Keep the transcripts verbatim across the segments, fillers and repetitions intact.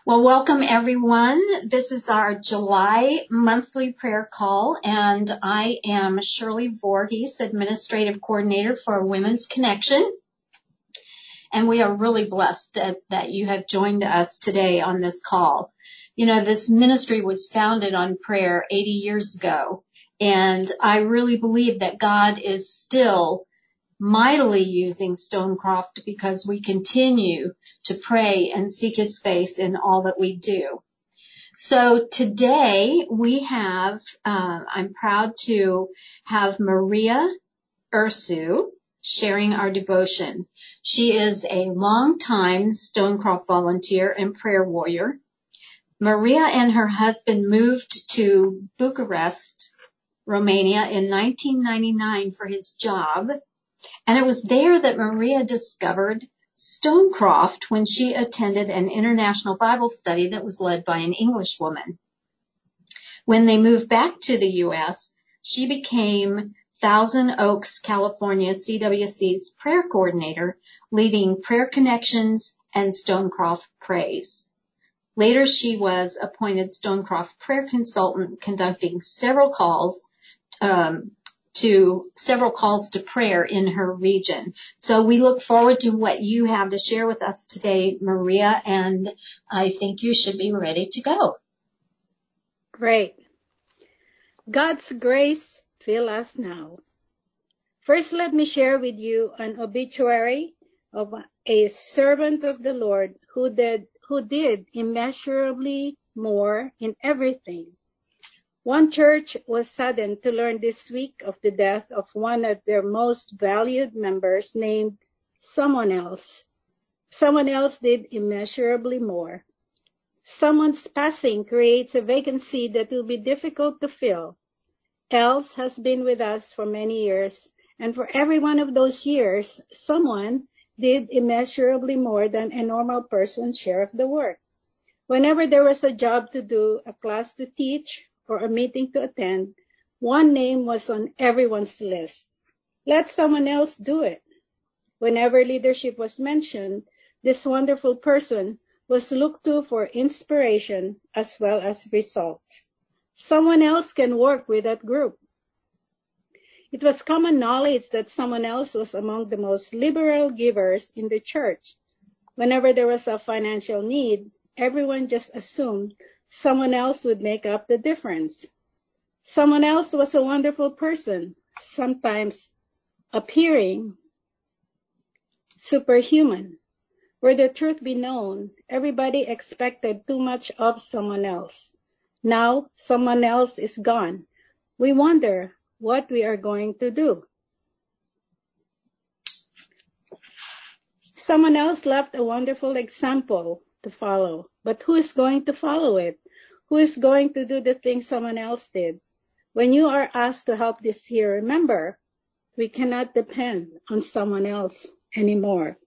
Well, welcome everyone. This is our July monthly prayer call, and I am Shirley Voorhees, Administrative Coordinator for Women's Connection. And we are really blessed that, that you have joined us today on this call. You know, this ministry was founded on prayer eighty years ago, and I really believe that God is still mightily using Stonecroft because we continue to pray and seek his face in all that we do. So today we have, uh, I'm proud to have Maria Ursu sharing our devotion. She is a longtime Stonecroft volunteer and prayer warrior. Maria and her husband moved to Bucharest, Romania in nineteen ninety-nine for his job. And it was there that Maria discovered Stonecroft when she attended an international Bible study that was led by an English woman. When they moved back to the U S, she became Thousand Oaks, California C W C's prayer coordinator, leading Prayer Connections and Stonecroft Prays. Later, she was appointed Stonecroft prayer consultant, conducting several calls um to several calls to prayer in her region. So we look forward to what you have to share with us today, Maria, and I think you should be ready to go. Great. God's grace fill us now. First, let me share with you an obituary of a servant of the Lord who did, who did immeasurably more in everything. One church was saddened to learn this week of the death of one of their most valued members named someone else. Someone else did immeasurably more. Someone's passing creates a vacancy that will be difficult to fill. Else has been with us for many years, and for every one of those years, someone did immeasurably more than a normal person's share of the work. Whenever there was a job to do, a class to teach, or a meeting to attend, one name was on everyone's list. Let someone else do it. Whenever leadership was mentioned, this wonderful person was looked to for inspiration as well as results. Someone else can work with that group. It was common knowledge that someone else was among the most liberal givers in the church. Whenever there was a financial need, everyone just assumed someone else would make up the difference. Someone else was a wonderful person, sometimes appearing superhuman. Were the truth be known, everybody expected too much of someone else. Now someone else is gone. We wonder what we are going to do. Someone else left a wonderful example to follow. But who is going to follow it? Who is going to do the things someone else did? When you are asked to help this year, remember, we cannot depend on someone else anymore.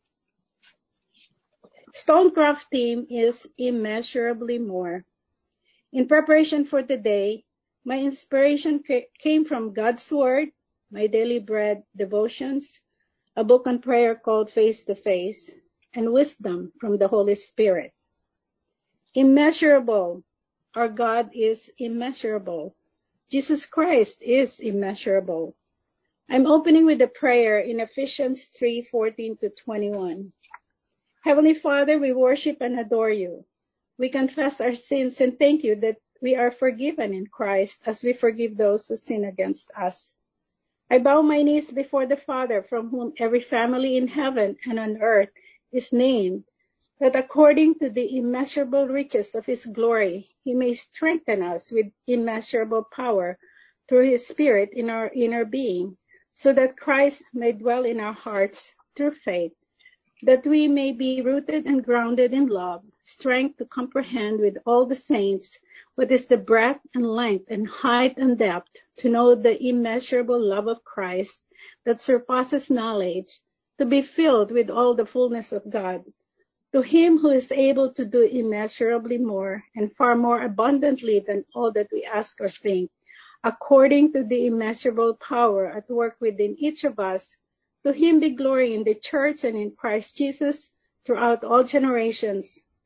Stonecroft team is immeasurably more. In preparation for today, my inspiration came from God's Word, my daily bread devotions, a book on prayer called Face to Face, and wisdom from the Holy Spirit. Immeasurable. Our God is immeasurable. Jesus Christ is immeasurable. I'm opening with a prayer in Ephesians three fourteen to twenty-one. Heavenly Father, we worship and adore you. We confess our sins and thank you that we are forgiven in Christ as we forgive those who sin against us. I bow my knees before the Father, from whom every family in heaven and on earth is named, that according to the immeasurable riches of his glory, he may strengthen us with immeasurable power through his Spirit in our inner being, so that Christ may dwell in our hearts through faith, that we may be rooted and grounded in love, strength to comprehend with all the saints what is the breadth and length and height and depth, to know the immeasurable love of Christ that surpasses knowledge, to be filled with all the fullness of God. To him who is able to do immeasurably more and far more abundantly than all that we ask or think, according to the immeasurable power at work within each of us, to him be glory in the church and in Christ Jesus throughout all generations,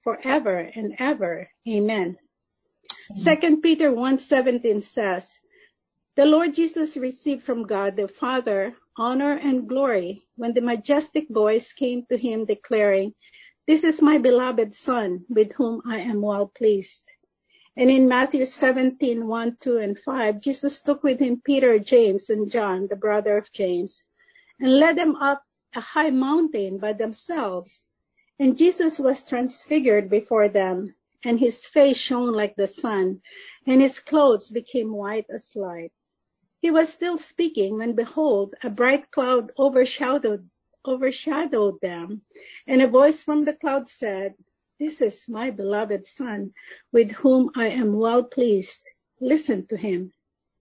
forever and ever. Amen. Second Peter one seventeen says, the Lord Jesus received from God the Father honor and glory when the majestic voice came to him declaring, this is my beloved Son, with whom I am well pleased. And in Matthew seventeen, one, two, and five, Jesus took with him Peter, James, and John, the brother of James, and led them up a high mountain by themselves. And Jesus was transfigured before them, and his face shone like the sun, and his clothes became white as light. He was still speaking when, behold, a bright cloud overshadowed, overshadowed them, and a voice from the cloud said, this is my beloved Son, with whom I am well pleased. Listen to him.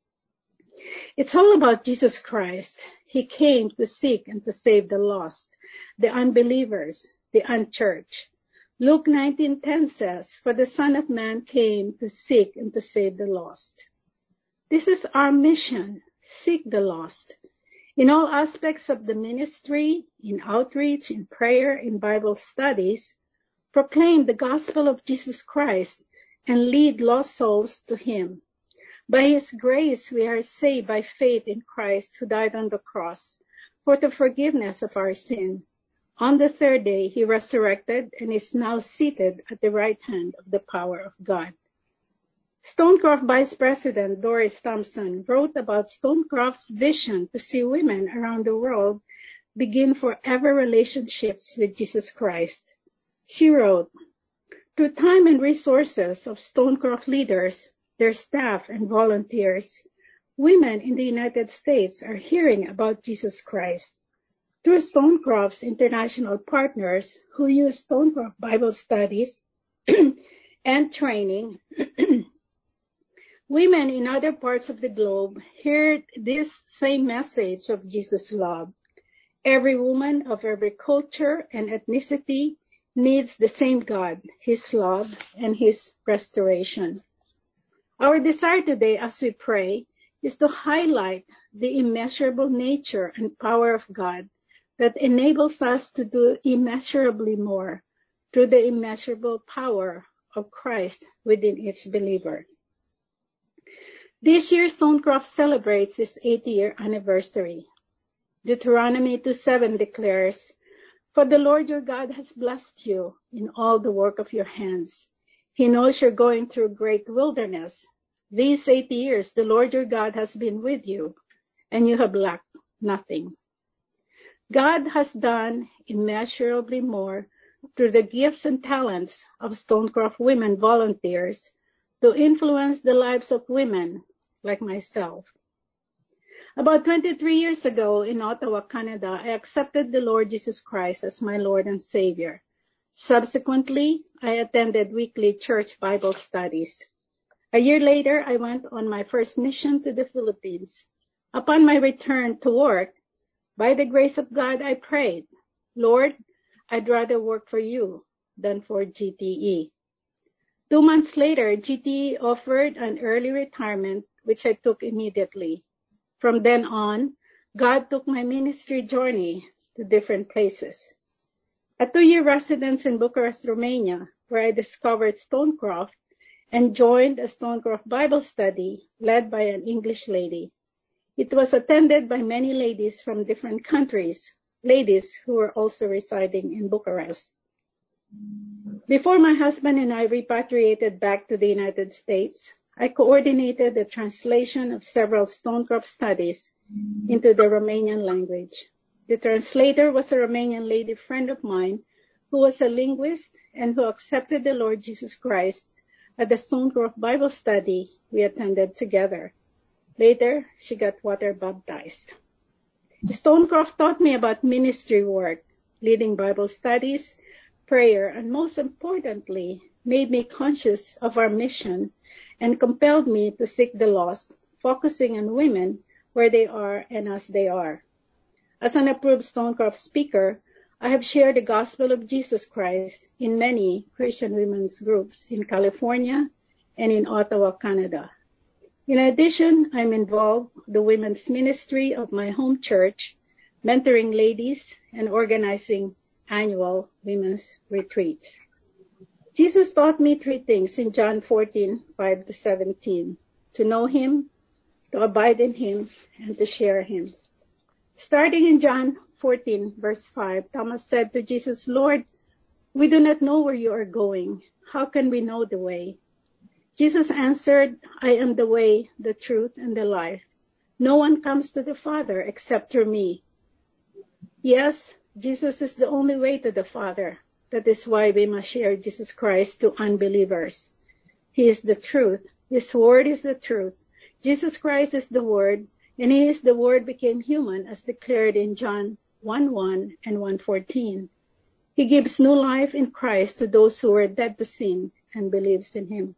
It's all about Jesus Christ. He came to seek and to save the lost, the unbelievers, the unchurched. Luke nineteen ten says, for the Son of Man came to seek and to save the lost. This is our mission, seek the lost. In all aspects of the ministry, in outreach, in prayer, in Bible studies, proclaim the gospel of Jesus Christ and lead lost souls to him. By his grace, we are saved by faith in Christ who died on the cross for the forgiveness of our sin. On the third day, he resurrected and is now seated at the right hand of the power of God. Stonecroft Vice President Doris Thompson wrote about Stonecroft's vision to see women around the world begin forever relationships with Jesus Christ. She wrote, through time and resources of Stonecroft leaders, their staff and volunteers, women in the United States are hearing about Jesus Christ. Through Stonecroft's international partners who use Stonecroft Bible studies and training, women in other parts of the globe heard this same message of Jesus' love. Every woman of every culture and ethnicity needs the same God, his love, and his restoration. Our desire today as we pray is to highlight the immeasurable nature and power of God that enables us to do immeasurably more through the immeasurable power of Christ within each believer. This year, Stonecroft celebrates its eighty-year anniversary. Deuteronomy two seven declares, for the Lord your God has blessed you in all the work of your hands. He knows you're going through great wilderness. These eighty years, the Lord your God has been with you, and you have lacked nothing. God has done immeasurably more through the gifts and talents of Stonecroft women volunteers to influence the lives of women like myself. About twenty-three years ago in Ottawa, Canada, I accepted the Lord Jesus Christ as my Lord and Savior. Subsequently, I attended weekly church Bible studies. A year later, I went on my first mission to the Philippines. Upon my return to work, by the grace of God, I prayed, Lord, I'd rather work for you than for G T E. Two months later, G T E offered an early retirement, which I took immediately. From then on, God took my ministry journey to different places. A two-year residence in Bucharest, Romania, where I discovered Stonecroft and joined a Stonecroft Bible study led by an English lady. It was attended by many ladies from different countries, ladies who were also residing in Bucharest. Before my husband and I repatriated back to the United States, I coordinated the translation of several Stonecroft studies into the Romanian language. The translator was a Romanian lady friend of mine who was a linguist and who accepted the Lord Jesus Christ at the Stonecroft Bible study we attended together. Later, she got water baptized. Stonecroft taught me about ministry work, leading Bible studies, prayer, and most importantly, made me conscious of our mission and compelled me to seek the lost, focusing on women where they are and as they are. As an approved Stonecroft speaker, I have shared the gospel of Jesus Christ in many Christian women's groups in California and in Ottawa, Canada. In addition, I'm involved in the women's ministry of my home church, mentoring ladies and organizing annual women's retreats. Jesus taught me three things in John fourteen, five to seventeen. To know him, to abide in him, and to share him. Starting in John fourteen, verse five, Thomas said to Jesus, Lord, we do not know where you are going. How can we know the way? Jesus answered, I am the way, the truth, and the life. No one comes to the Father except through me. Yes, Jesus is the only way to the Father. That is why we must share Jesus Christ to unbelievers. He is the truth. His word is the truth. Jesus Christ is the word, and he is the word became human as declared in John one one and one fourteen. He gives new life in Christ to those who are dead to sin and believes in him.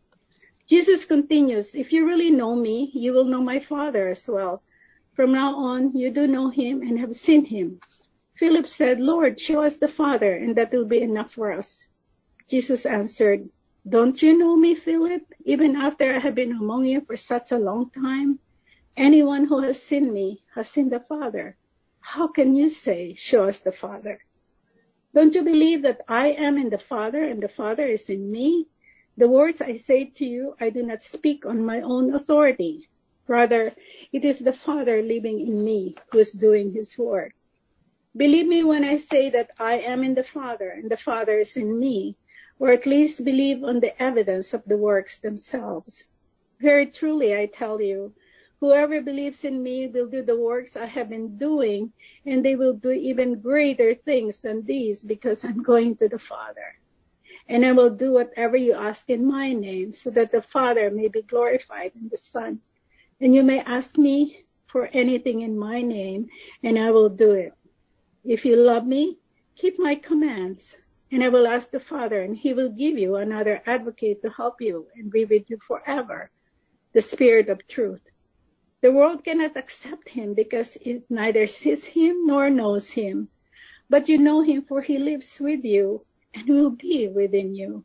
Jesus continues, if you really know me, you will know my Father as well. From now on, you do know him and have seen him. Philip said, Lord, show us the Father, and that will be enough for us. Jesus answered, don't you know me, Philip, even after I have been among you for such a long time? Anyone who has seen me has seen the Father. How can you say, show us the Father? Don't you believe that I am in the Father and the Father is in me? The words I say to you, I do not speak on my own authority. Rather, it is the Father living in me who is doing his work. Believe me when I say that I am in the Father and the Father is in me, or at least believe on the evidence of the works themselves. Very truly, I tell you, whoever believes in me will do the works I have been doing, and they will do even greater things than these because I'm going to the Father. And I will do whatever you ask in my name, so that the Father may be glorified in the Son. And you may ask me for anything in my name, and I will do it. If you love me, keep my commands, and I will ask the Father, and he will give you another advocate to help you and be with you forever, the Spirit of truth. The world cannot accept him because it neither sees him nor knows him. But you know him, for he lives with you and will be within you.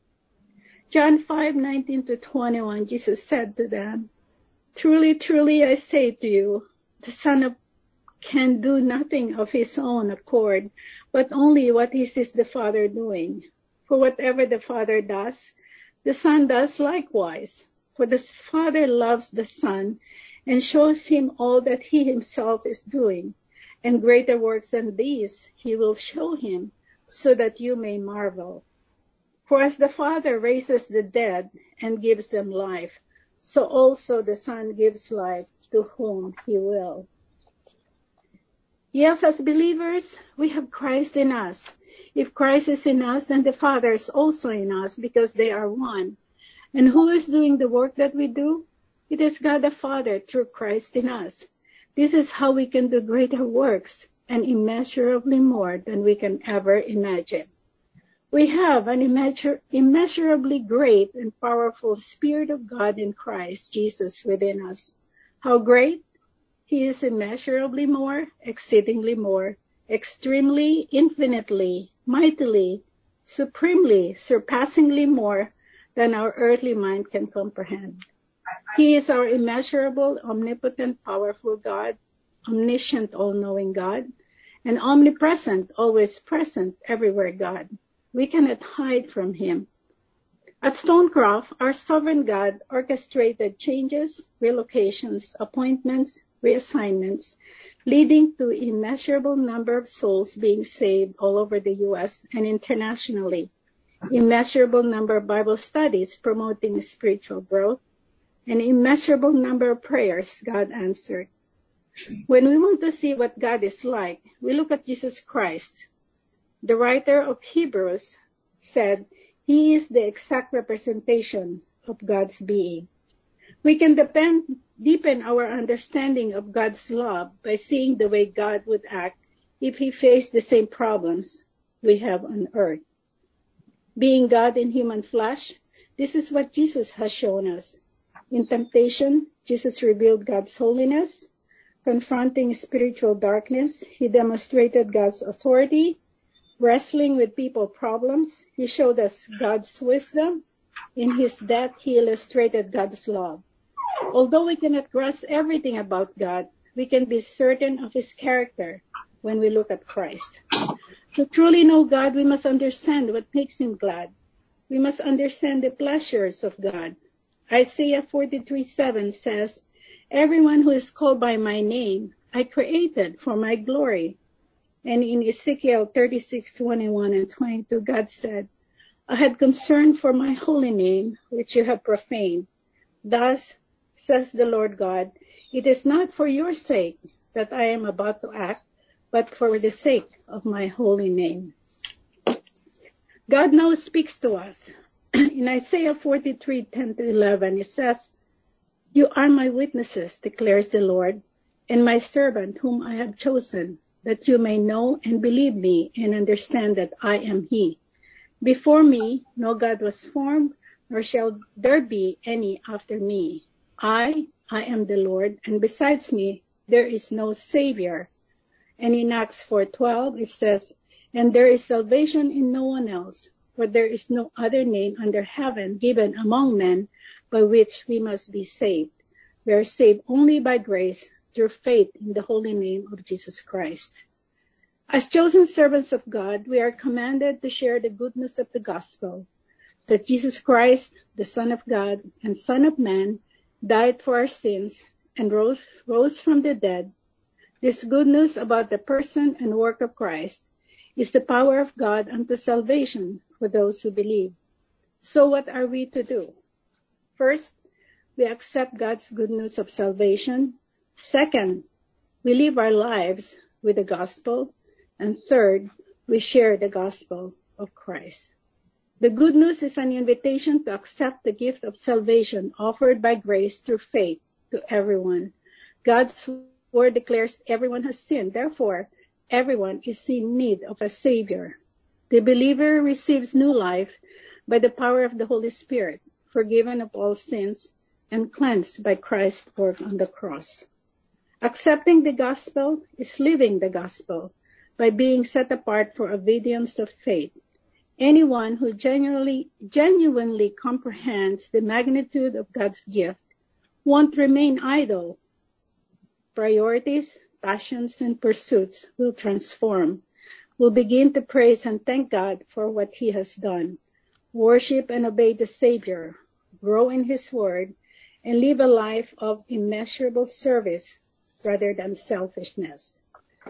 John five, nineteen to twenty-one, Jesus said to them, truly, truly, I say to you, the Son of can do nothing of his own accord, but only what he sees the Father doing. For whatever the Father does, the Son does likewise. For the Father loves the Son and shows him all that he himself is doing. And greater works than these he will show him, so that you may marvel. For as the Father raises the dead and gives them life, so also the Son gives life to whom he will. Yes, as believers, we have Christ in us. If Christ is in us, then the Father is also in us, because they are one. And who is doing the work that we do? It is God the Father through Christ in us. This is how we can do greater works and immeasurably more than we can ever imagine. We have an immeasur- immeasurably great and powerful Spirit of God in Christ Jesus within us. How great? He is immeasurably more, exceedingly more, extremely, infinitely, mightily, supremely, surpassingly more than our earthly mind can comprehend. He is our immeasurable, omnipotent, powerful God, omniscient, all-knowing God, and omnipresent, always present, everywhere God. We cannot hide from him. At Stonecroft, our sovereign God orchestrated changes, relocations, appointments, reassignments, leading to immeasurable number of souls being saved all over the U S and internationally, immeasurable number of Bible studies promoting spiritual growth, an immeasurable number of prayers God answered. When we want to see what God is like, we look at Jesus Christ. The writer of Hebrews said, he is the exact representation of God's being. We can depend, deepen our understanding of God's love by seeing the way God would act if he faced the same problems we have on earth. Being God in human flesh, this is what Jesus has shown us. In temptation, Jesus revealed God's holiness. Confronting spiritual darkness, he demonstrated God's authority. Wrestling with people problems, he showed us God's wisdom. In his death, he illustrated God's love. Although we cannot grasp everything about God, we can be certain of his character when we look at Christ. To truly know God, we must understand what makes him glad. we must understand the pleasures of God. Isaiah forty-three seven says, everyone who is called by my name, I created for my glory. And in Ezekiel thirty-six twenty-one and twenty-two, God said, I had concern for my holy name, which you have profaned. Thus, says the Lord God, it is not for your sake that I am about to act, but for the sake of my holy name. God now speaks to us. In Isaiah forty-three ten to eleven, it says, you are my witnesses, declares the Lord, and my servant whom I have chosen, that you may know and believe me and understand that I am he. Before me, no God was formed, nor shall there be any after me. I, I am the Lord, and besides me, there is no Savior. And in Acts four twelve, it says, and there is salvation in no one else, for there is no other name under heaven given among men by which we must be saved. We are saved only by grace through faith in the holy name of Jesus Christ. As chosen servants of God, we are commanded to share the goodness of the gospel, that Jesus Christ, the Son of God and Son of Man, died for our sins and rose, rose from the dead. This good news about the person and work of Christ is the power of God unto salvation for those who believe. So what are we to do? First, we accept God's good news of salvation. Second, we live our lives with the gospel. And third, we share the gospel of Christ. The good news is an invitation to accept the gift of salvation offered by grace through faith to everyone. God's word declares everyone has sinned. Therefore, everyone is in need of a Savior. The believer receives new life by the power of the Holy Spirit, forgiven of all sins and cleansed by Christ's work on the cross. Accepting the gospel is living the gospel by being set apart for obedience of faith. Anyone who genuinely, genuinely comprehends the magnitude of God's gift won't remain idle. Priorities, passions, and pursuits will transform. We'll begin to praise and thank God for what he has done. Worship and obey the Savior, grow in his word, and live a life of immeasurable service rather than selfishness.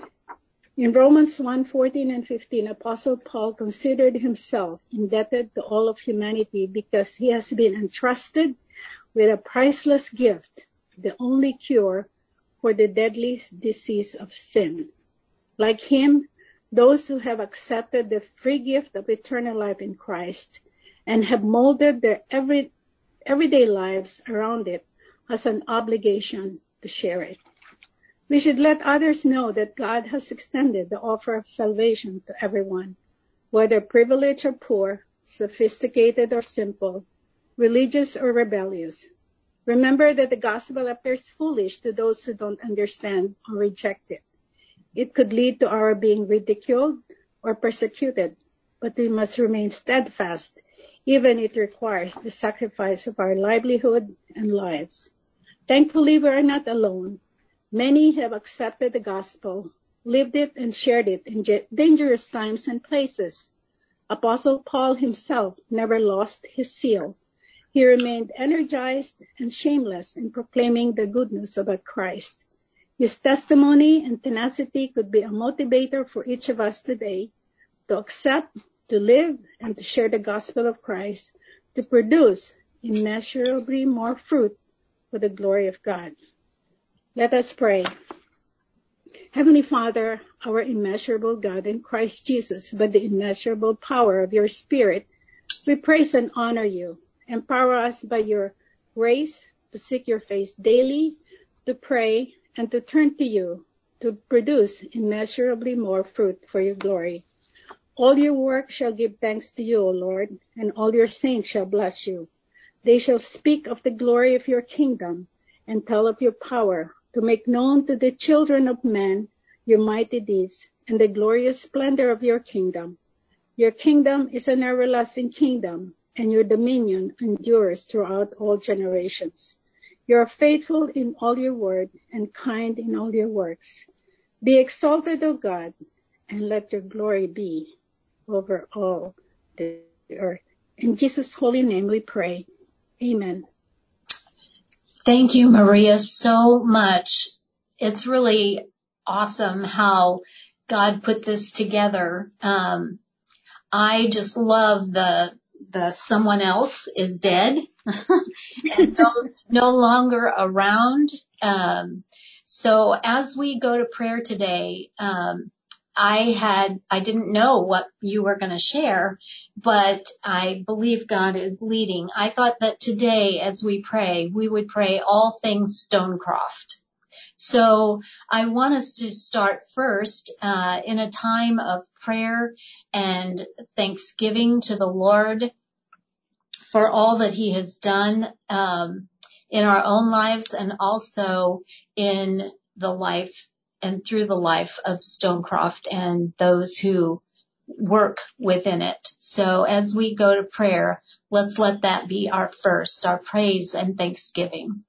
In Romans one fourteen and fifteen, Apostle Paul considered himself indebted to all of humanity because he has been entrusted with a priceless gift, the only cure for the deadly disease of sin. Like him, those who have accepted the free gift of eternal life in Christ and have molded their every, everyday lives around it has an obligation to share it. We should let others know that God has extended the offer of salvation to everyone, whether privileged or poor, sophisticated or simple, religious or rebellious. Remember that the gospel appears foolish to those who don't understand or reject it. It could lead to our being ridiculed or persecuted, but we must remain steadfast, even if it requires the sacrifice of our livelihood and lives. Thankfully, we are not alone. Many have accepted the gospel, lived it, and shared it in dangerous times and places. Apostle Paul himself never lost his zeal. He remained energized and shameless in proclaiming the good news about Christ. His testimony and tenacity could be a motivator for each of us today to accept, to live, and to share the gospel of Christ, to produce immeasurably more fruit for the glory of God. Let us pray. Heavenly Father, our immeasurable God in Christ Jesus, by the immeasurable power of your Spirit, we praise and honor you. Empower us by your grace to seek your face daily, to pray, and to turn to you to produce immeasurably more fruit for your glory. All your work shall give thanks to you, O Lord, and all your saints shall bless you. They shall speak of the glory of your kingdom and tell of your power, to make known to the children of men your mighty deeds and the glorious splendor of your kingdom. Your kingdom is an everlasting kingdom, and your dominion endures throughout all generations. You are faithful in all your word and kind in all your works. Be exalted, O God, and let your glory be over all the earth. In Jesus' holy name we pray. Amen. Thank you, Maria, so much. It's really awesome how God put this together. Um, I just love the the someone else is dead and no, no longer around. Um, so as we go to prayer today, um, I had, I didn't know what you were going to share, but I believe God is leading. I thought that today as we pray, we would pray all things Stonecroft. So I want us to start first uh, in a time of prayer and thanksgiving to the Lord for all that he has done um, in our own lives and also in the life and through the life of Stonecroft and those who work within it. So as we go to prayer, let's let that be our first, our praise and thanksgiving.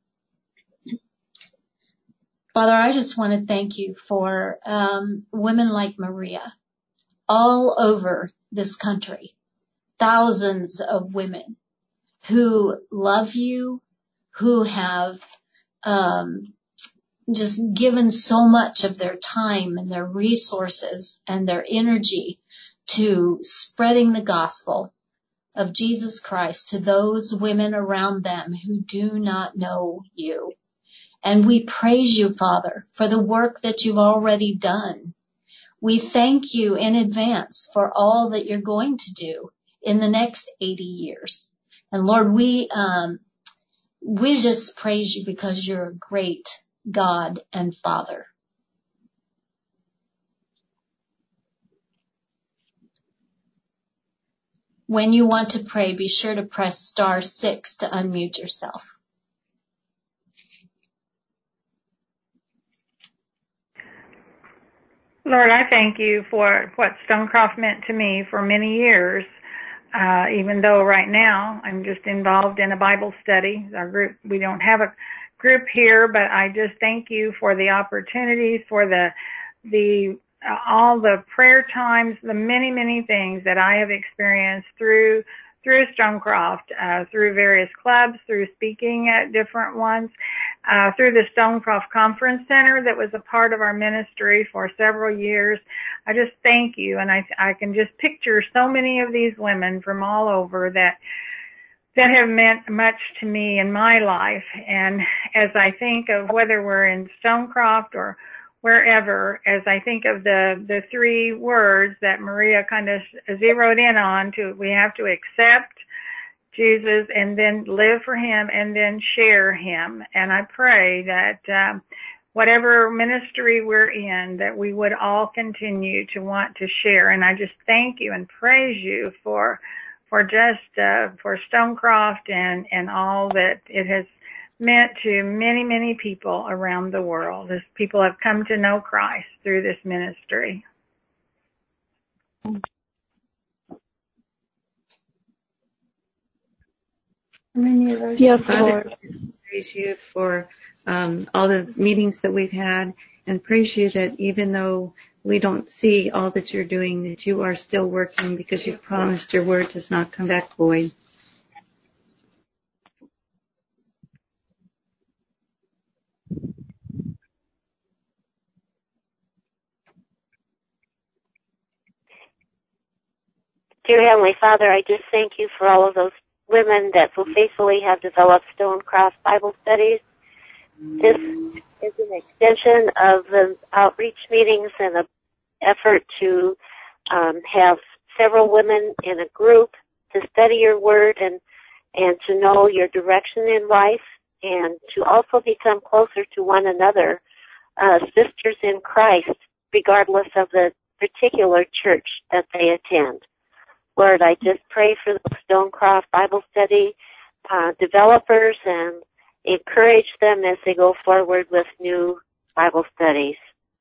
Father, I just want to thank you for um, women like Maria all over this country, thousands of women who love you, who have um, just given so much of their time and their resources and their energy to spreading the gospel of Jesus Christ to those women around them who do not know you. And we praise you, Father, for the work that you've already done. We thank you in advance for all that you're going to do in the next eighty years. And Lord, we, um, we just praise you because you're a great God and Father. When you want to pray, be sure to press star six to unmute yourself. Lord, I thank you for what Stonecroft meant to me for many years, uh, even though right now I'm just involved in a Bible study. Our group, we don't have a group here, but I just thank you for the opportunities, for the, the, uh, all the prayer times, the many, many things that I have experienced through through Stonecroft, uh, through various clubs, through speaking at different ones, uh, through the Stonecroft Conference Center that was a part of our ministry for several years. I just thank you, and I, I can just picture so many of these women from all over that that have meant much to me in my life. And as I think of whether we're in Stonecroft or wherever, as I think of the, the three words that Maria kind of zeroed in on, to we have to accept Jesus and then live for him and then share him. And I pray that um, whatever ministry we're in, that we would all continue to want to share. And I just thank you and praise you for for just uh, for Stonecroft and, and all that it has meant to many, many people around the world as people have come to know Christ through this ministry. Yes, Lord. Praise you for um, all the meetings that we've had, and praise you that even though we don't see all that you're doing, that you are still working because you've promised your word does not come back void. Dear Heavenly Father, I just thank you for all of those women that so faithfully have developed Stonecroft Bible studies. This is an extension of the outreach meetings and the effort to um, have several women in a group to study your word and, and to know your direction in life and to also become closer to one another, uh, sisters in Christ, regardless of the particular church that they attend. Lord, I just pray for the Stonecroft Bible study uh, developers and encourage them as they go forward with new Bible studies.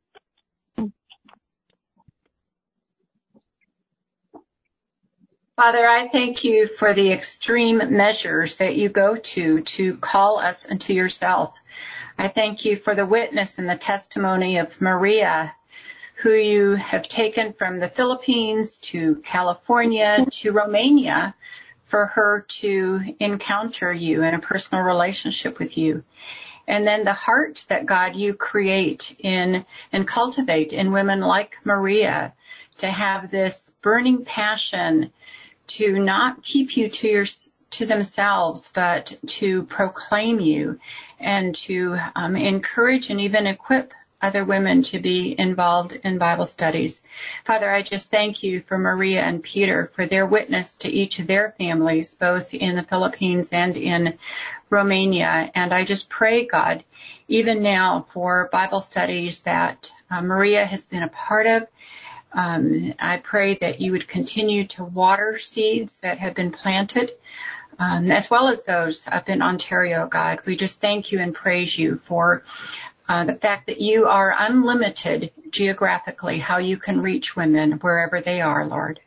Father, I thank you for the extreme measures that you go to to call us unto yourself. I thank you for the witness and the testimony of Maria, who you have taken from the Philippines to California to Romania for her to encounter you in a personal relationship with you. And then the heart that, God, you create in and cultivate in women like Maria, to have this burning passion to not keep you to your to themselves, but to proclaim you and to um, encourage and even equip other women to be involved in Bible studies. Father, I just thank you for Maria and Peter, for their witness to each of their families, both in the Philippines and in Romania. And I just pray, God, even now for Bible studies that uh, Maria has been a part of. Um, I pray that you would continue to water seeds that have been planted, um, as well as those up in Ontario, God. We just thank you and praise you for uh, the fact that you are unlimited geographically, how you can reach women wherever they are, Lord.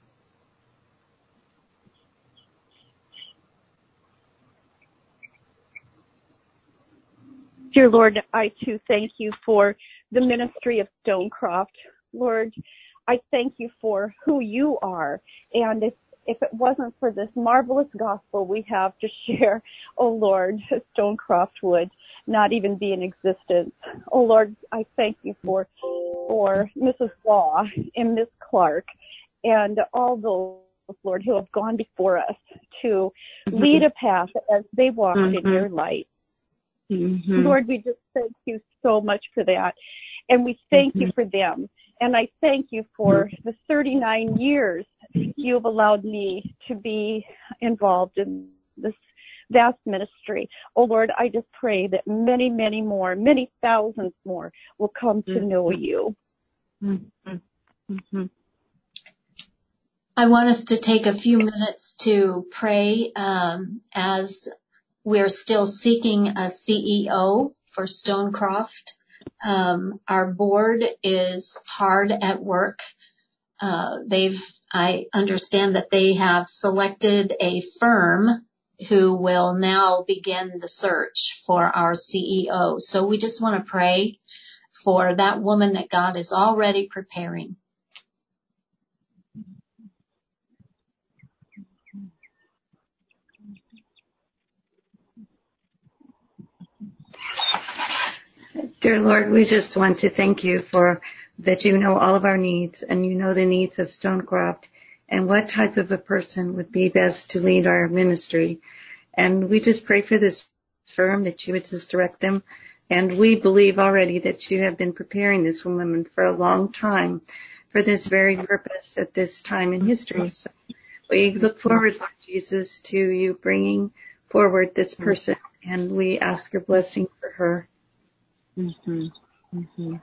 Dear Lord, I too thank you for the ministry of Stonecroft. Lord, I thank you for who you are. And if, if it wasn't for this marvelous gospel we have to share, oh Lord, Stonecroft would not even be in existence. Oh Lord, I thank you for, for Missus Law and Miss Clark and all those, Lord, who have gone before us to mm-hmm. lead a path as they walked mm-hmm. in your light. Mm-hmm. Lord, we just thank you so much for that. And we thank mm-hmm. you for them. And I thank you for the thirty-nine years you've allowed me to be involved in this vast ministry. Oh, Lord, I just pray that many, many more, many thousands more will come to mm-hmm. know you. Mm-hmm. Mm-hmm. I want us to take a few minutes to pray um, as we're still seeking a C E O for Stonecroft. Um, our board is hard at work. Uh, they've, I understand that they have selected a firm who will now begin the search for our C E O. So we just want to pray for that woman that God is already preparing. Dear Lord, we just want to thank you for that you know all of our needs and you know the needs of Stonecroft and what type of a person would be best to lead our ministry. And we just pray for this firm that you would just direct them. And we believe already that you have been preparing this woman for a long time for this very purpose at this time in history. So we look forward, Lord Jesus, to you bringing forward this person, and we ask your blessing for her. Mm-hmm. Mm-hmm.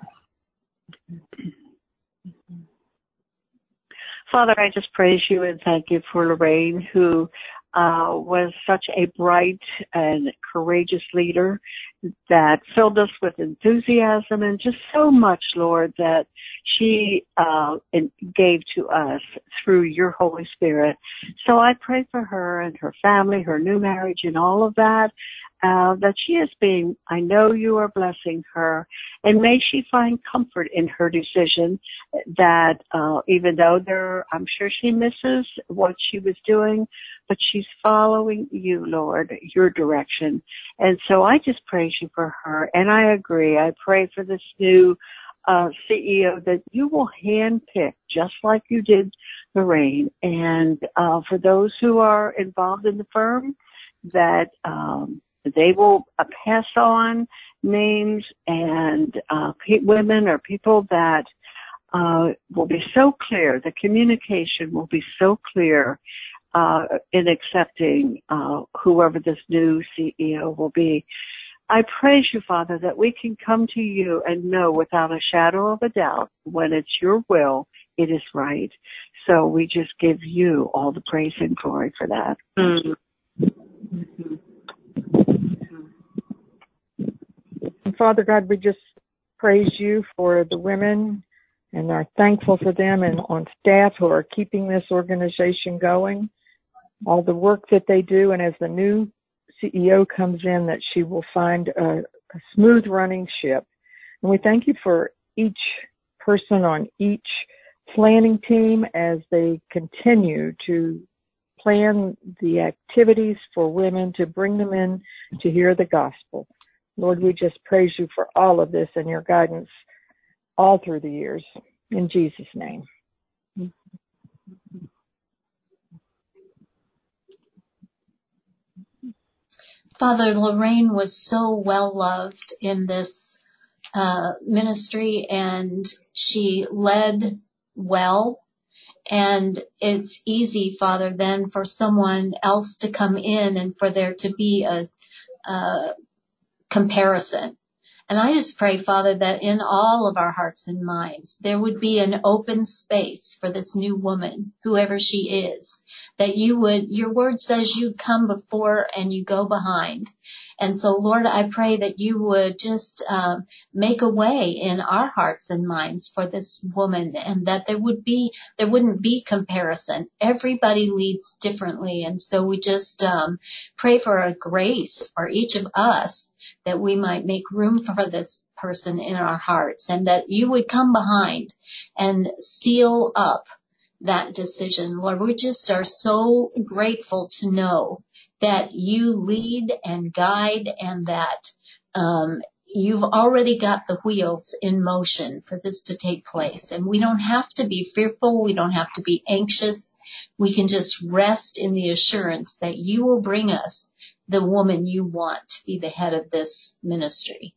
Father, I just praise you and thank you for Lorraine, who uh, was such a bright and courageous leader that filled us with enthusiasm and just so much, Lord, that she uh, gave to us through your Holy Spirit. So I pray for her and her family, her new marriage and all of that. Uh, that she is being, I know you are blessing her, and may she find comfort in her decision that, uh, even though there, I'm sure she misses what she was doing, but she's following you, Lord, your direction. And so I just praise you for her, and I agree. I pray for this new, uh, C E O that you will handpick just like you did Lorraine. And, uh, for those who are involved in the firm, that, um, they will uh, pass on names and uh, pe- women or people that uh, will be so clear. The communication will be so clear uh, in accepting uh, whoever this new C E O will be. I praise you, Father, that we can come to you and know without a shadow of a doubt when it's your will, it is right. So we just give you all the praise and glory for that. Mm-hmm. Mm-hmm. And Father God, we just praise you for the women and are thankful for them and on staff who are keeping this organization going, all the work that they do. And as the new C E O comes in, that she will find a, a smooth running ship. And we thank you for each person on each planning team as they continue to plan the activities for women to bring them in to hear the gospel. Lord, we just praise you for all of this and your guidance all through the years. In Jesus' name. Father, Lorraine was so well loved in this uh, ministry, and she led well. And it's easy, Father, then for someone else to come in and for there to be a, a comparison. And I just pray, Father, that in all of our hearts and minds, there would be an open space for this new woman, whoever she is, that you would, your word says you come before and you go behind. And so, Lord, I pray that you would just um, make a way in our hearts and minds for this woman, and that there would be, there wouldn't be comparison. Everybody leads differently. And so we just um, pray for a grace for each of us, that we might make room for this person in our hearts, and that you would come behind and seal up that decision. Lord, we just are so grateful to know that you lead and guide, and that um, you've already got the wheels in motion for this to take place. And we don't have to be fearful. We don't have to be anxious. We can just rest in the assurance that you will bring us the woman you want to be the head of this ministry.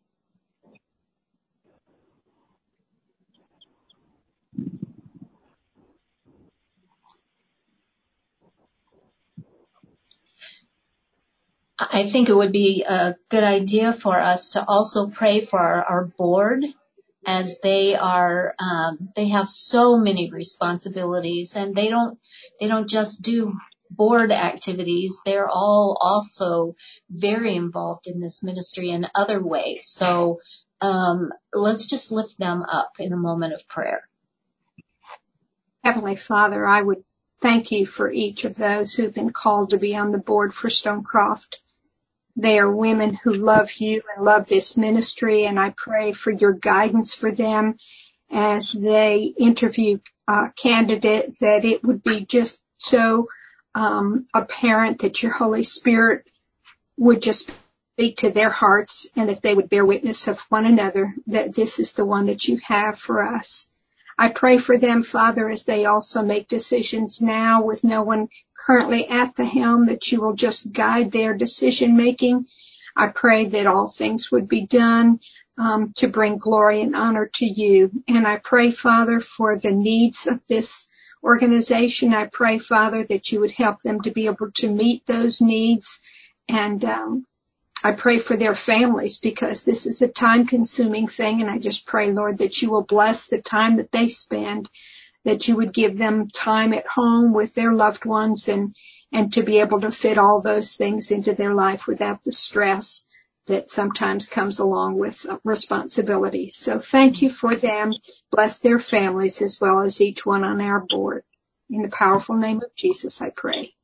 I think it would be a good idea for us to also pray for our, our board, as they are, um, they have so many responsibilities, and they don't, they don't just do board activities. They're all also very involved in this ministry in other ways. So, um, let's just lift them up in a moment of prayer. Heavenly Father, I would thank you for each of those who've been called to be on the board for Stonecroft. They are women who love you and love this ministry, and I pray for your guidance for them as they interview uh, candidates, that it would be just so um, apparent that your Holy Spirit would just speak to their hearts, and that they would bear witness of one another that this is the one that you have for us. I pray for them, Father, as they also make decisions now with no one currently at the helm, that you will just guide their decision making. I pray that all things would be done um, to bring glory and honor to you. And I pray, Father, for the needs of this organization. I pray, Father, that you would help them to be able to meet those needs. And um, I pray for their families, because this is a time-consuming thing, and I just pray, Lord, that you will bless the time that they spend, that you would give them time at home with their loved ones, and, and to be able to fit all those things into their life without the stress that sometimes comes along with responsibility. So thank you for them. Bless their families as well as each one on our board. In the powerful name of Jesus, I pray.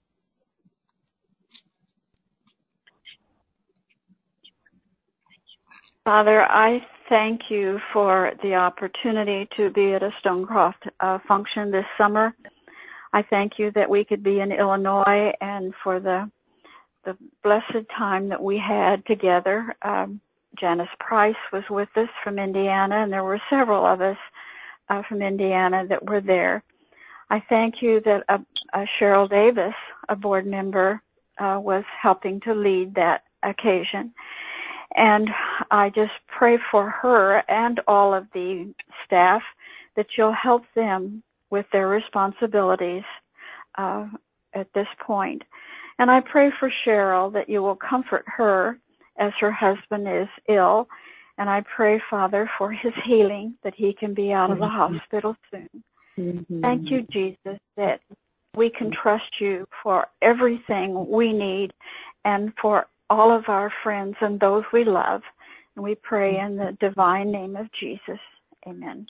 Father, I thank you for the opportunity to be at a Stonecroft uh, function this summer. I thank you that we could be in Illinois, and for the the blessed time that we had together. Um, Janice Price was with us from Indiana, and there were several of us uh, from Indiana that were there. I thank you that uh, uh, Cheryl Davis, a board member, uh, was helping to lead that occasion. And I just pray for her and all of the staff that you'll help them with their responsibilities uh, at this point. And I pray for Cheryl that you will comfort her as her husband is ill. And I pray, Father, for his healing, that he can be out of the hospital soon. Mm-hmm. Thank you, Jesus, that we can trust you for everything we need and for all of our friends and those we love. And we pray in the divine name of Jesus. Amen.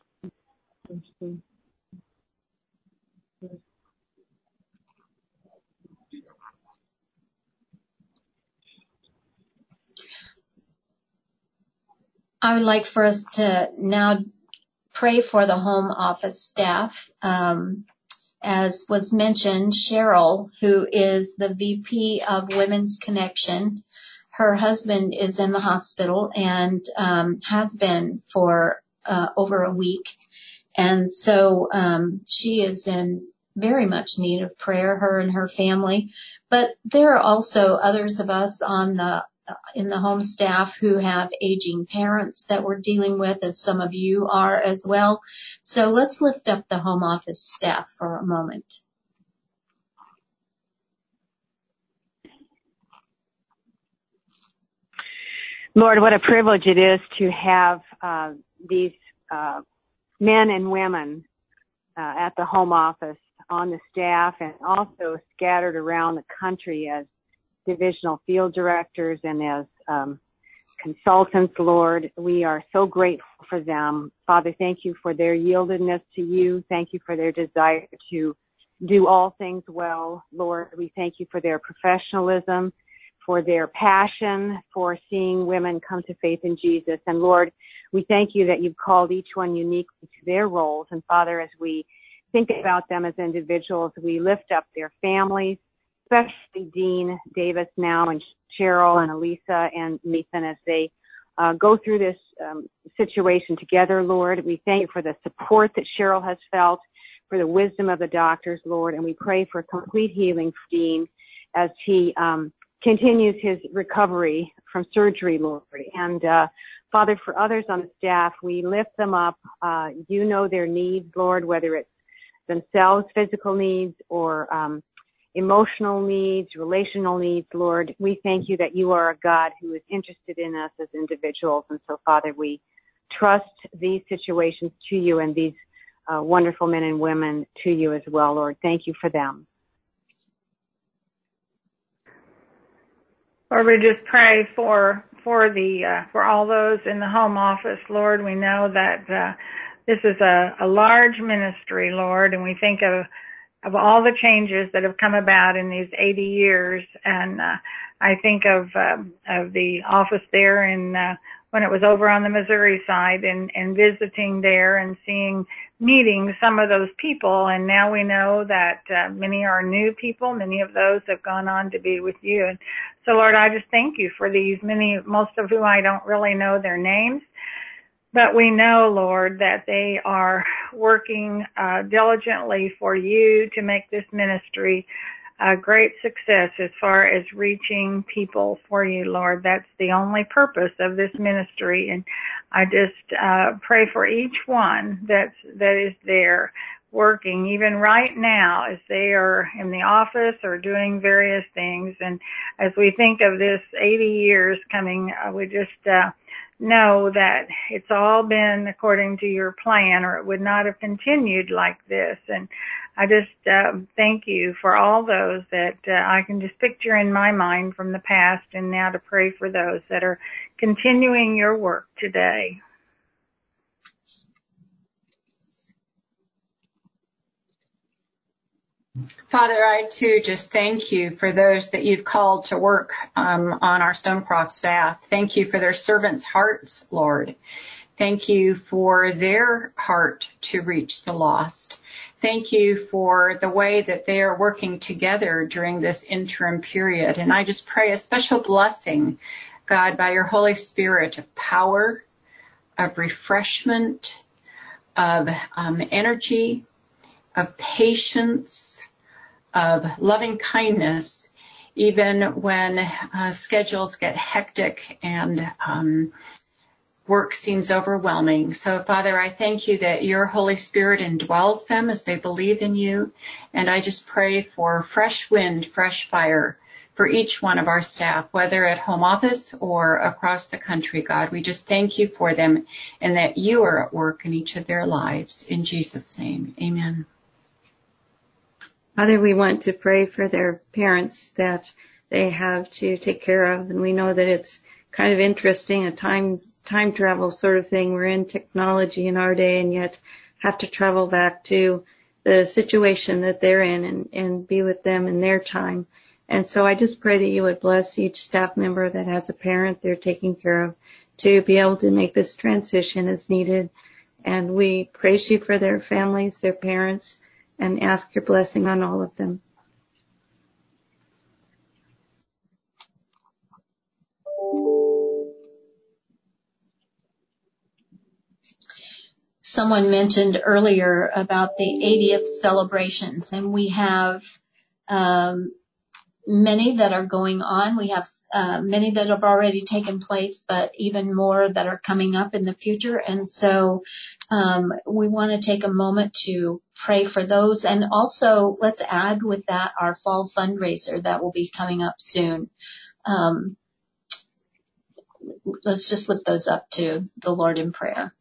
I would like for us to now pray for the home office staff. Um, as was mentioned, Cheryl, who is the V P of Women's Connection. Her husband is in the hospital and um, has been for uh, over a week. And so um, she is in very much need of prayer, her and her family. But there are also others of us on the in the home staff who have aging parents that we're dealing with, as some of you are as well. So let's lift up the home office staff for a moment. Lord, what a privilege it is to have uh, these uh, men and women uh, at the home office, on the staff, and also scattered around the country as divisional field directors and as um, consultants, Lord. We are so grateful for them. Father, thank you for their yieldedness to you. Thank you for their desire to do all things well. Lord, we thank you for their professionalism, for their passion, for seeing women come to faith in Jesus. And Lord, we thank you that you've called each one uniquely to their roles. And Father, as we think about them as individuals, we lift up their families, especially Dean Davis now and Cheryl and Elisa and Nathan as they uh, go through this um, situation together, Lord. We thank you for the support that Cheryl has felt, for the wisdom of the doctors, Lord, and we pray for complete healing for Dean as he um, continues his recovery from surgery, Lord. And uh, Father, for others on the staff, we lift them up. Uh, you know their needs, Lord, whether it's themselves, physical needs, or um, emotional needs, relational needs, Lord. We thank you that you are a God who is interested in us as individuals. And so, Father, we trust these situations to you and these uh, wonderful men and women to you as well, Lord. Thank you for them. Lord, we just pray for for the uh, for all those in the home office, Lord. We know that uh, this is a, a large ministry, Lord, and we think of of all the changes that have come about in these eighty years. And uh, I think of um, of the office there in uh, when it was over on the Missouri side, and, and visiting there and seeing, meeting some of those people. And now we know that uh, many are new people. Many of those have gone on to be with you. And so, Lord, I just thank you for these many, most of whom I don't really know their names. But we know, Lord, that they are working uh, diligently for you to make this ministry a great success as far as reaching people for you, Lord. That's the only purpose of this ministry. And I just uh, pray for each one that's, that is there working, even right now, as they are in the office or doing various things. And as we think of this eighty years coming, uh, we just uh, know that it's all been according to your plan, or it would not have continued like this. And I just uh, thank you for all those that uh, I can just picture in my mind from the past, and now to pray for those that are continuing your work today. Father, I too just thank you for those that you've called to work um, on our Stonecroft staff. Thank you for their servants' hearts, Lord. Thank you for their heart to reach the lost. Thank you for the way that they are working together during this interim period. And I just pray a special blessing, God, by your Holy Spirit, of power, of refreshment, of um, energy, of patience, of loving kindness, even when uh, schedules get hectic and um, work seems overwhelming. So, Father, I thank you that your Holy Spirit indwells them as they believe in you. And I just pray for fresh wind, fresh fire for each one of our staff, whether at home office or across the country, God. We just thank you for them and that you are at work in each of their lives. In Jesus' name, amen. Father, we want to pray for their parents that they have to take care of. And we know that it's kind of interesting, a time time travel sort of thing. We're in technology in our day and yet have to travel back to the situation that they're in and, and be with them in their time. And so I just pray that you would bless each staff member that has a parent they're taking care of to be able to make this transition as needed. And we praise you for their families, their parents, and ask your blessing on all of them. Someone mentioned earlier about the eightieth celebrations, and we have um, many that are going on. We have uh, many that have already taken place, but even more that are coming up in the future. And so um, we want to take a moment to pray for those. And also, let's add with that our fall fundraiser that will be coming up soon. Um, let's just lift those up to the Lord in prayer.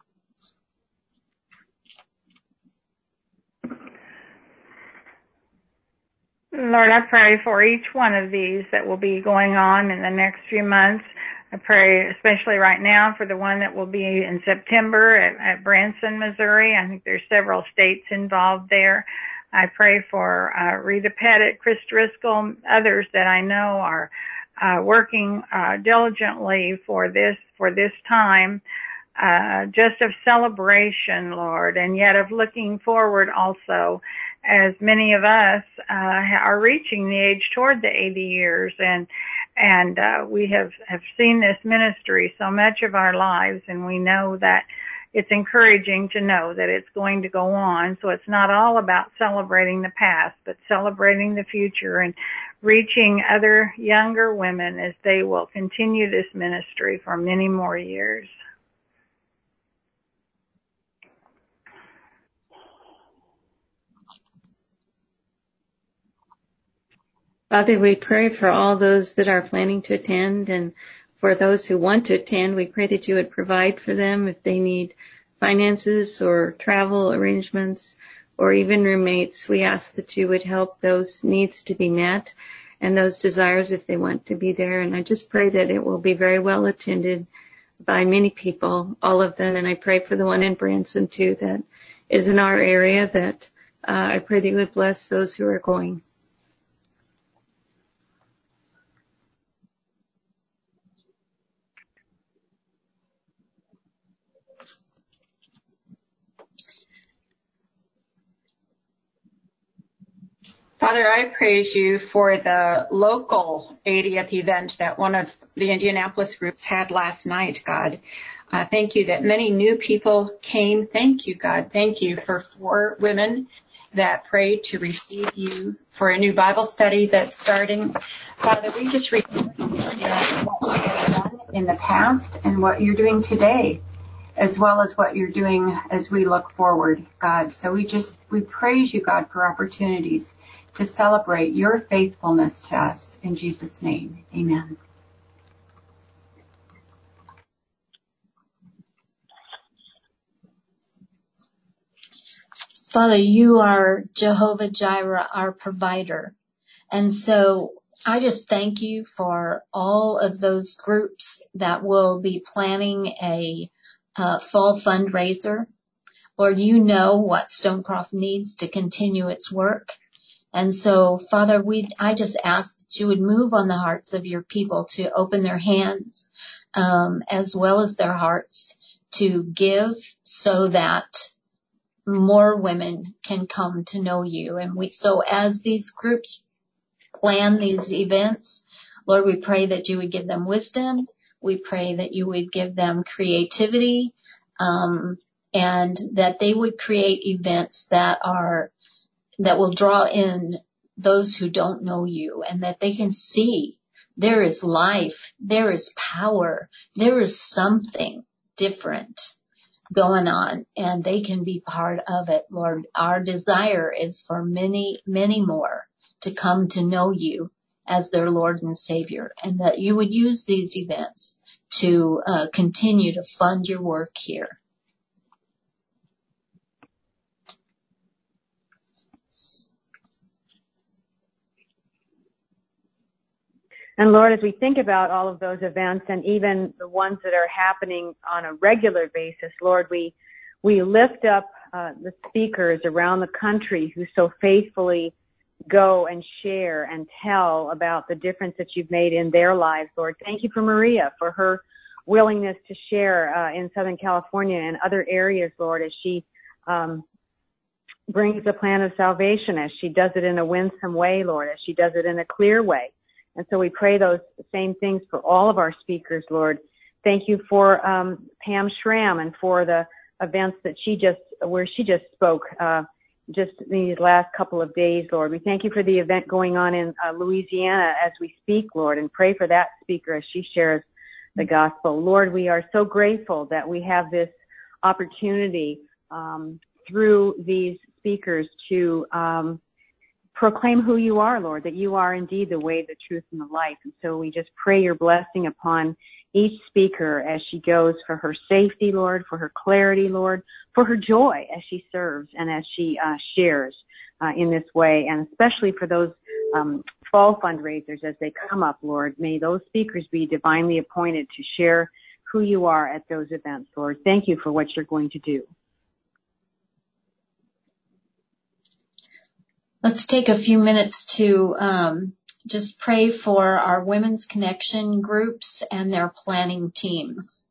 Lord, I pray for each one of these that will be going on in the next few months. I pray especially right now for the one that will be in September at, at Branson, Missouri. I think there's several states involved there. I pray for uh, Rita Pettit, Chris Driscoll, others that I know are uh, working uh, diligently for this for this time, uh, just of celebration, Lord, and yet of looking forward also, as many of us uh, are reaching the age toward the eighty years, and and uh, we have, have seen this ministry so much of our lives, and we know that it's encouraging to know that it's going to go on. So it's not all about celebrating the past, but celebrating the future and reaching other younger women as they will continue this ministry for many more years. Father, we pray for all those that are planning to attend, and for those who want to attend, we pray that you would provide for them if they need finances or travel arrangements or even roommates. We ask that you would help those needs to be met and those desires if they want to be there. And I just pray that it will be very well attended by many people, all of them. And I pray for the one in Branson, too, that is in our area, that uh, I pray that you would bless those who are going. Father, I praise you for the local eightieth event that one of the Indianapolis groups had last night, God. Uh, thank you that many new people came. Thank you, God. Thank you for four women that prayed to receive you for a new Bible study that's starting. Father, we just rejoice in what you have done in the past and what you're doing today, as well as what you're doing as we look forward, God. So we just, we praise you, God, for opportunities to celebrate your faithfulness to us. In Jesus' name, amen. Father, you are Jehovah Jireh, our provider. And so I just thank you for all of those groups that will be planning a uh, fall fundraiser. Lord, you know what Stonecroft needs to continue its work. And so, Father, we, I just ask that you would move on the hearts of your people to open their hands, um, as well as their hearts to give so that more women can come to know you. And we, so as these groups plan these events, Lord, we pray that you would give them wisdom. We pray that you would give them creativity, um, and that they would create events that are that will draw in those who don't know you, and that they can see there is life, there is power, there is something different going on, and they can be part of it. Lord, our desire is for many, many more to come to know you as their Lord and Savior, and that you would use these events to uh, continue to fund your work here. And Lord, as we think about all of those events and even the ones that are happening on a regular basis, Lord, we we lift up uh, the speakers around the country who so faithfully go and share and tell about the difference that you've made in their lives, Lord. Thank you for Maria, for her willingness to share uh, in Southern California and other areas, Lord, as she um, brings a plan of salvation, as she does it in a winsome way, Lord, as she does it in a clear way. And so we pray those same things for all of our speakers, Lord. Thank you for um, Pam Schramm and for the events that she just, where she just spoke uh, just these last couple of days, Lord. We thank you for the event going on in uh, Louisiana as we speak, Lord, and pray for that speaker as she shares the gospel. Lord, we are so grateful that we have this opportunity um, through these speakers to um, proclaim who you are, Lord, that you are indeed the way, the truth, and the life. And so we just pray your blessing upon each speaker as she goes, for her safety, Lord, for her clarity, Lord, for her joy as she serves and as she uh, shares uh, in this way, and especially for those um, fall fundraisers as they come up, Lord. May those speakers be divinely appointed to share who you are at those events, Lord. Thank you for what you're going to do. Let's take a few minutes to um, just pray for our Women's Connection groups and their planning teams.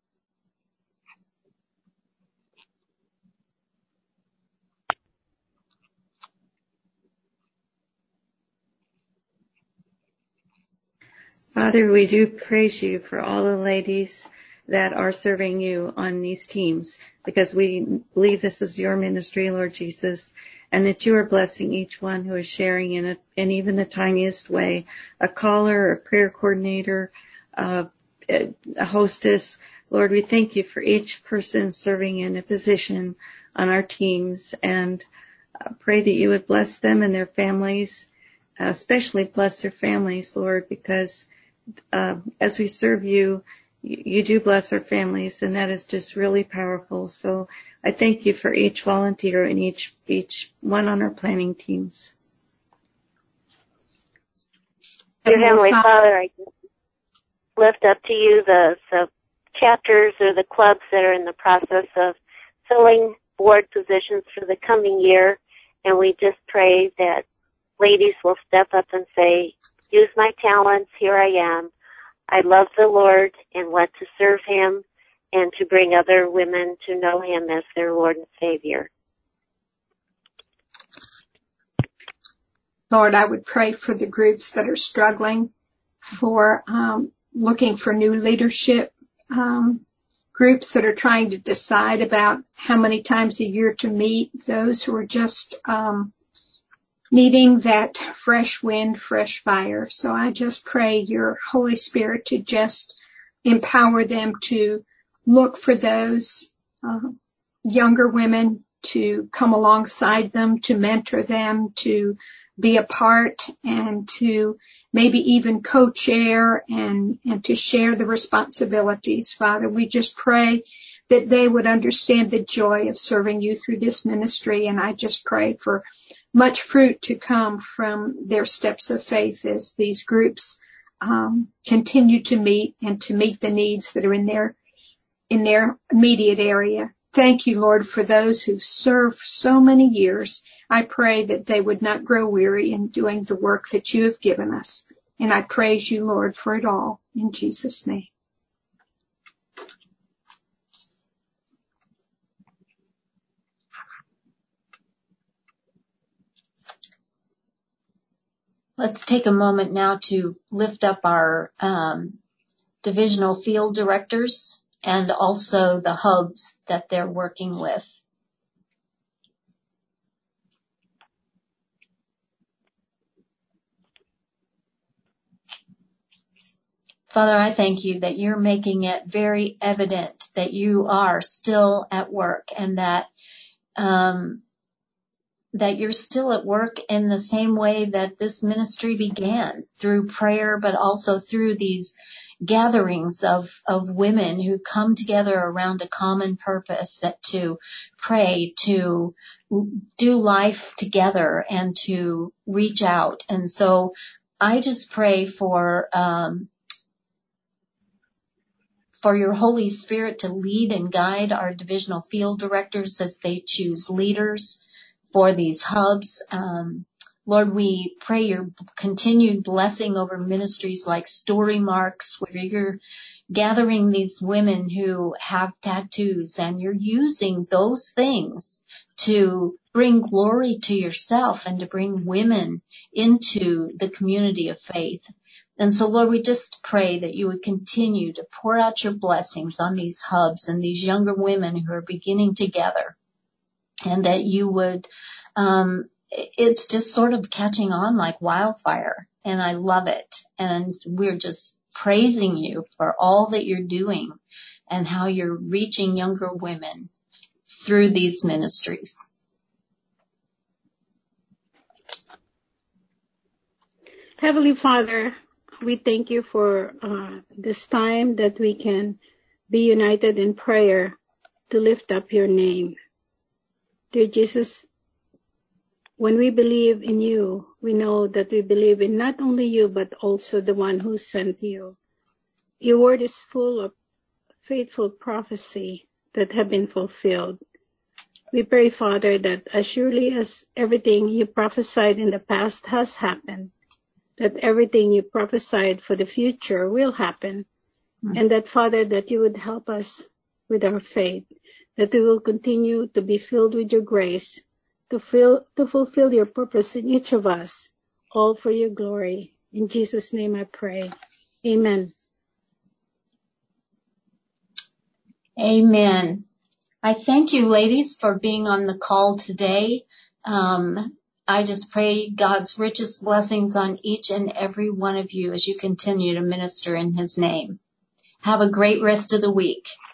Father, we do praise you for all the ladies that are serving you on these teams, because we believe this is your ministry, Lord Jesus, and that you are blessing each one who is sharing in it, in even the tiniest way, a caller, a prayer coordinator, uh, a hostess. Lord, we thank you for each person serving in a position on our teams, and uh, pray that you would bless them and their families, uh, especially bless their families, Lord, because uh, as we serve you, you do bless our families, and that is just really powerful. So I thank you for each volunteer and each each one on our planning teams. Dear Heavenly Father, I just lift up to you the, the chapters or the clubs that are in the process of filling board positions for the coming year, and we just pray that ladies will step up and say, use my talents, here I am. I love the Lord and want to serve him and to bring other women to know him as their Lord and Savior. Lord, I would pray for the groups that are struggling, for um, looking for new leadership, um, groups that are trying to decide about how many times a year to meet, those who are just um, needing that fresh wind, fresh fire. So I just pray your Holy Spirit to just empower them to look for those uh, younger women, to come alongside them, to mentor them, to be a part, and to maybe even co-chair and, and to share the responsibilities. Father, we just pray that they would understand the joy of serving you through this ministry. And I just pray for much fruit to come from their steps of faith as these groups um, continue to meet and to meet the needs that are in their in their immediate area. Thank you, Lord, for those who've served so many years. I pray that they would not grow weary in doing the work that you have given us. And I praise you, Lord, for it all. In Jesus' name. Let's take a moment now to lift up our um, divisional field directors and also the hubs that they're working with. Father, I thank you that you're making it very evident that you are still at work, and that um, that you're still at work in the same way that this ministry began, through prayer, but also through these gatherings of, of women who come together around a common purpose, that to pray, to do life together, and to reach out. And so I just pray for um, for your Holy Spirit to lead and guide our divisional field directors as they choose leaders for these hubs. Um, Lord, we pray your continued blessing over ministries like Story Marks, where you're gathering these women who have tattoos, and you're using those things to bring glory to yourself and to bring women into the community of faith. And so, Lord, we just pray that you would continue to pour out your blessings on these hubs and these younger women who are beginning to gather, and that you would, um, it's just sort of catching on like wildfire, and I love it. And we're just praising you for all that you're doing and how you're reaching younger women through these ministries. Heavenly Father, we thank you for uh, this time that we can be united in prayer to lift up your name. Dear Jesus, when we believe in you, we know that we believe in not only you, but also the one who sent you. Your word is full of faithful prophecy that have been fulfilled. We pray, Father, that as surely as everything you prophesied in the past has happened, that everything you prophesied for the future will happen, mm-hmm. and that, Father, that you would help us with our faith, that we will continue to be filled with your grace, to fill, to fulfill your purpose in each of us, all for your glory. In Jesus' name I pray. Amen. Amen. I thank you, ladies, for being on the call today. Um, I just pray God's richest blessings on each and every one of you as you continue to minister in his name. Have a great rest of the week.